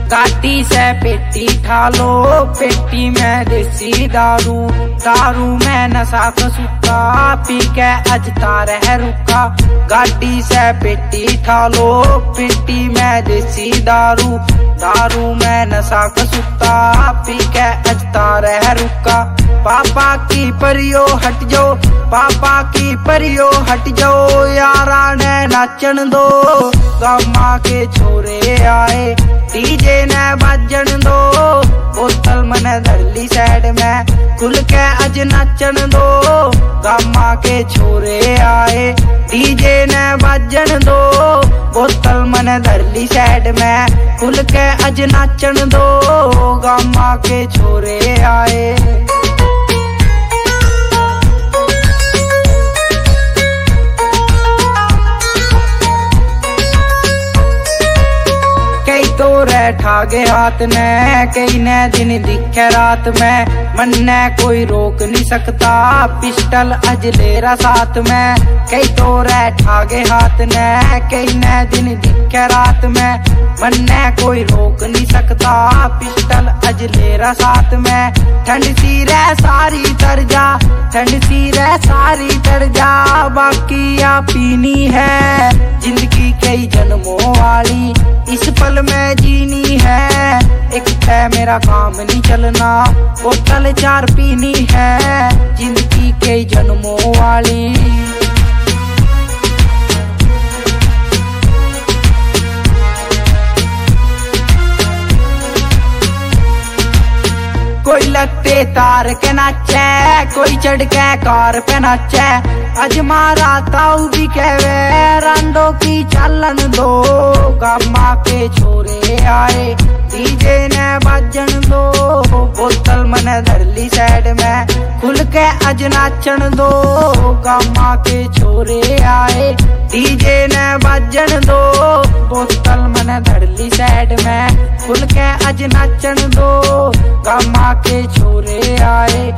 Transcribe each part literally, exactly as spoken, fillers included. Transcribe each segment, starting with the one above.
गाड़ी से पेटी ठालो, पेटी में देसी दारू, दारू में नशा कसूता, पी के अजता रह रुका। गाड़ी से पेटी ठालो, पेटी में देसी दारू, दारू में नशा कसूता, पी के अजता रह रुका। पापा की परियो हट जाओ, पापा की परियो हट जाओ, यारा ने नाचन दो, गामा के छोरे आए, डीजे ने बाजन दो, बोतल मने धरली साइड में, खुल के अज नाचन दो, गामा के छोरे आए, डीजे ने बाजन दो, बोतल मने धरली साइड में, खुल के अज नाचन दो, गामा के छोरे आए। ठागे हाथ ने कई ने दिन दिखे रात में, मन ने कोई रोक नहीं सकता, पिस्टल अज लेरा साथ में। कई तो रे ठागे हाथ ने कई ने दिन दिखे रात में, मन ने कोई रोक नहीं सकता, पिस्टल अज लेरा साथ में। ठंड सी रे सारी तर जा, ठंड सी रे सारी तर जा, बाकी या पीनी है जिंदगी कई जन्मों वाली, इस पल में जीनी है, एक है मेरा काम नहीं चलना, बोतल चार पीनी है जिंदगी कई जन्मों वाली। कोई लगते तार के नाचे, कोई चढ़ के कार पे नाचे, अज मारा ताऊ भी कहवे रांडो की चालन दो, गामा के छोरे आए, डीजे ने बाजन दो, बोतल मने धरली साइड में, खुल के अज नाचन दो, गामा के छोरे आए, डीजे ने बाजन दो, बोतल मने धरली साइड में, खुल के अज नाचन दो, गामा के छोरे आए।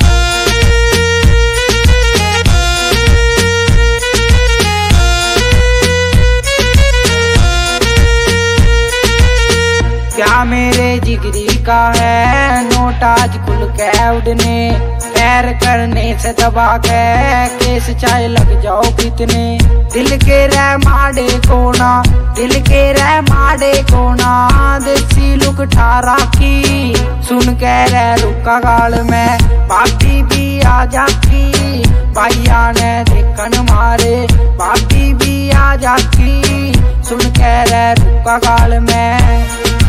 क्या मेरे जिगरी का है नोट आज खुल के उड़ने, पैर करने से दबा के केस चाहे लग जाओ कितने, दिल के रह माड़े कोना, दिल के रह माड़े कोना, देसी लुक ठारा की, सुन के रह रुका गाल में, पार्टी भी आ जाती, भाइया ने देखन मारे, पार्टी भी आ जाती, सुन के रह रुका गाल में।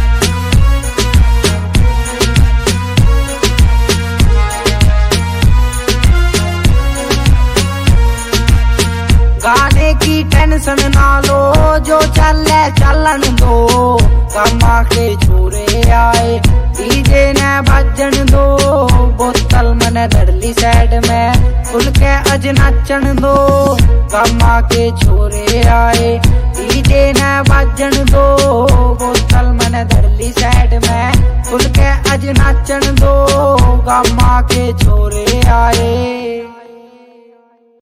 गाने की टेंशन ना लो, जो चले चलन दो, गामा के छोरे आए, डीजे ने बाजन दो, बोतल मने धरली साइड में, खुल के अज नाचन दो, गामा के छोरे आए, डीजे ने बाजन दो, बोतल मने धरली साइड में, खुल के अज नाचन दो, गामा के छोरे आए।